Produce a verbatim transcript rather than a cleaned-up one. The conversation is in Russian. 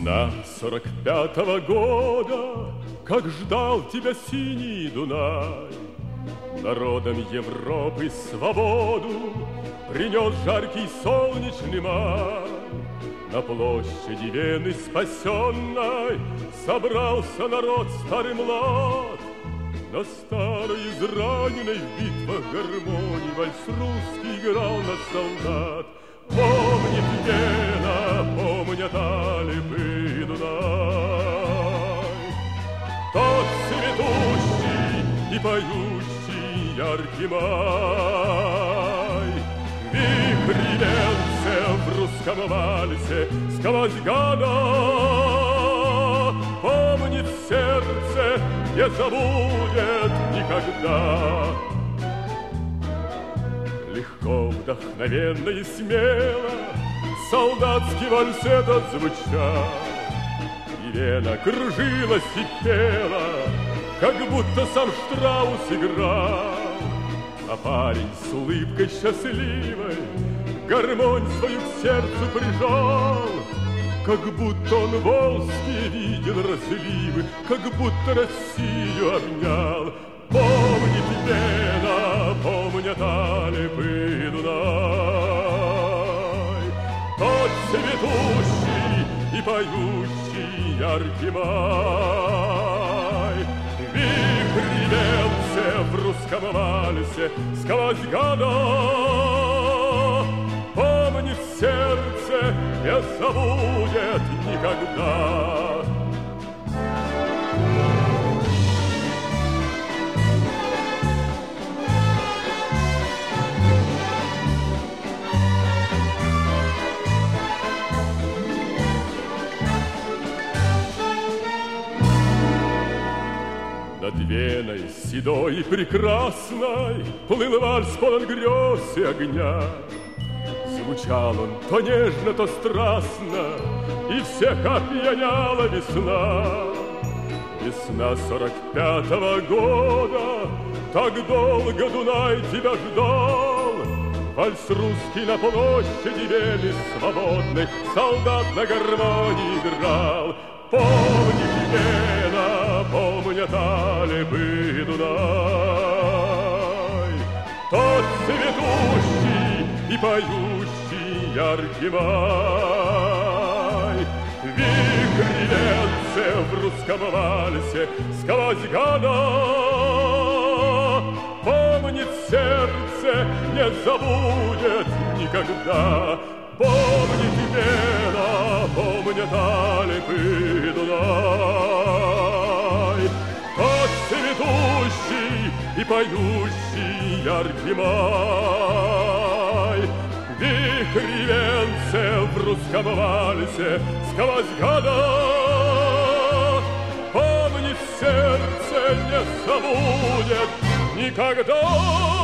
Весна сорок пятого года, как ждал тебя синий Дунай, народам Европы свободу принес жаркий солнечный май. На площади Вены спасенной собрался народ старый млад. На старой израненной в битвах гармонии вальс русский играл на солдат. Помнит Вена, помнят Алепы и Дунай, тот цветущий и поющий яркий май. Вихрь венце в русском вальсе сквозь года помнит сердце, не забудет никогда. Легко, вдохновенно и смело солдатский вальс этот звучал, и Вена кружилась и пела, как будто сам Штраус играл. А парень с улыбкой счастливой гармонь свою к сердцу прижал, как будто он волжские видел разливы, как будто Россию обнял. Помнит Вена, помнят Алепы и Дунай, тот цветущий и поющий яркий май. Вихрь венце в русском вальсе сквозь года помнит сердце, не забудет никогда. Над Веной седой и прекрасной плыл вальс полон грез и огня. Звучал он то нежно, то страстно, и всех опьяняла весна. Весна сорок пятого года, так долго Дунай тебя ждал. Вальс русский на площади Вены свободной солдат на гармонии играл. Помнит Вена, помнят Алепы и Дунай, тот цветущий и поющий яркий май. Вихрь венце в русском вальсе сквозь года помнит сердце, не забудет никогда. Помнит Вена, помнят Алепы и Дунай, тот цветущий и поющий яркий май. Вихрь венце в русском вальсе сквозь года помнит сердце, не забудет никогда.